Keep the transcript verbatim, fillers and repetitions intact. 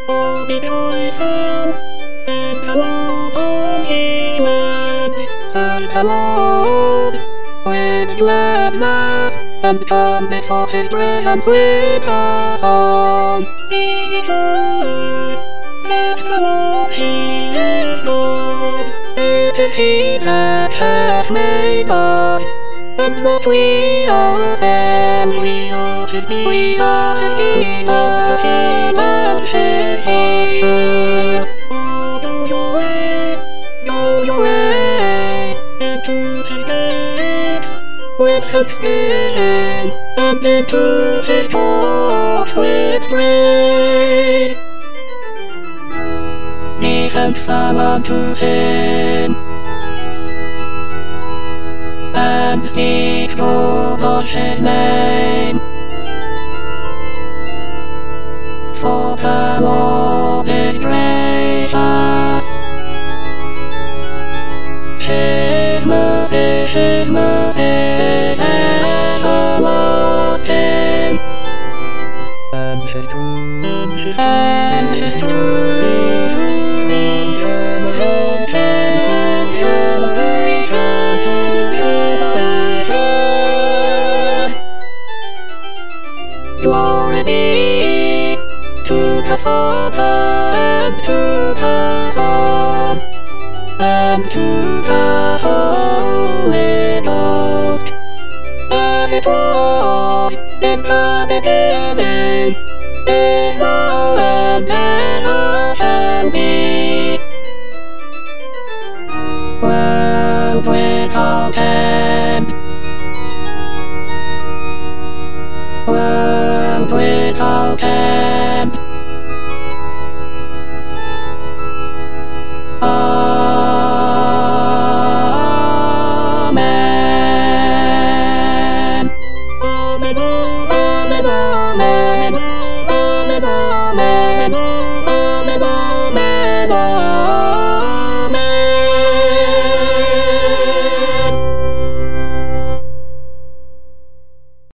all be joyful. In the Lord he went, serve the Lord with gladness, and come before his presence with a song. Be joy, that the Lord he is Lord. It is he that hath made us, and not we ourselves. We are his people, we are his people, he and his pasture. Oh, go your way, go your way, into his gates with thanksgiving, and into his courts with praise. Be thankful unto him, and speak to God his name. For the Lord is gracious, his mercy, his mercy is everlasting, and his truth, and his truth from generation to generation to generation. Glory be to the Father, and to the Son, and to the Holy Ghost, as it was in the beginning, is now, and ever shall be, world without end, world without end. Amen. Amen. Amen. Amen. Amen. Amen.